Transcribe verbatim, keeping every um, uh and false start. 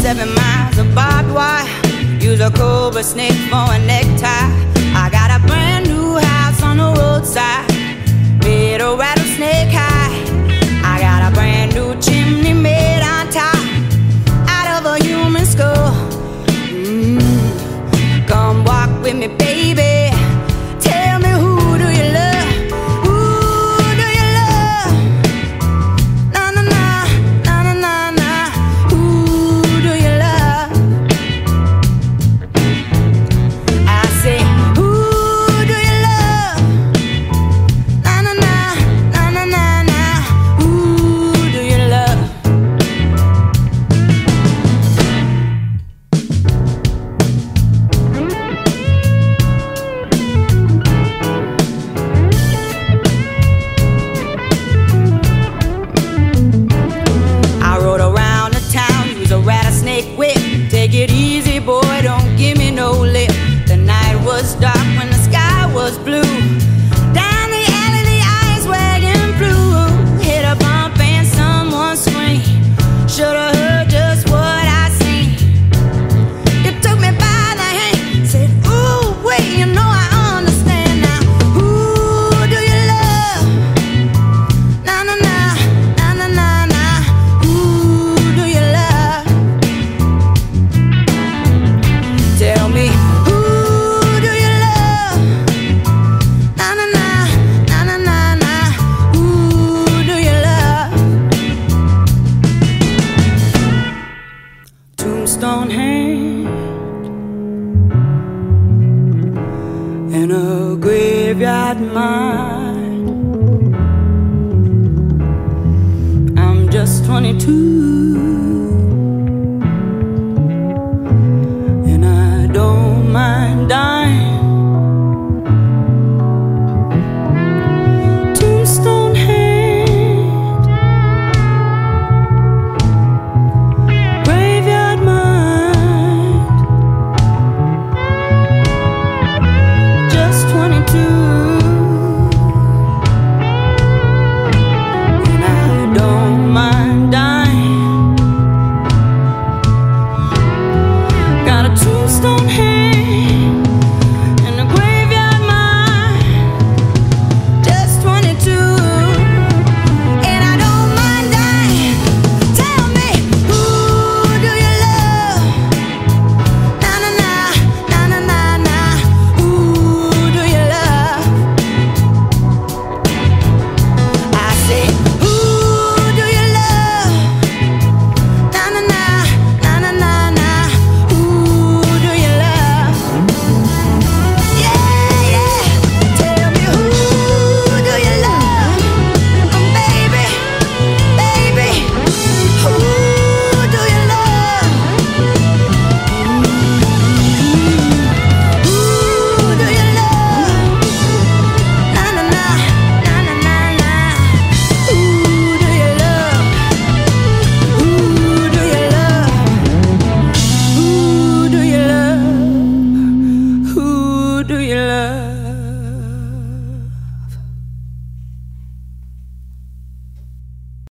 Seven miles of barbed wire. Use a cobra snake for a necktie. I got a brand new house on the roadside, made a rattlesnake high. I got a brand new chimney made on top, out of a human skull. Mm. Come walk with me, baby. Tell me, who do you love? Who do you love? Na na na, na na na na. Who do you love? I say, who do you love? Na na na, na na na na. Who do you love? I rode around the town, use a rattlesnake whip. Take it easy, boy, don't give me no lip. The night was dark when the sky was blue. Down the alley, the ice wagon flew. Hit a bump and someone screamed. Should've heard just what I seen. You took me by the hand, said, ooh, wait, you know I understand now. Who do you love? Na na na, na na na na. Who do you love? Tell me, who do you love? Na na na, na na na na. Who do you love? Tombstone hand and a graveyard mind. I'm just twenty-two.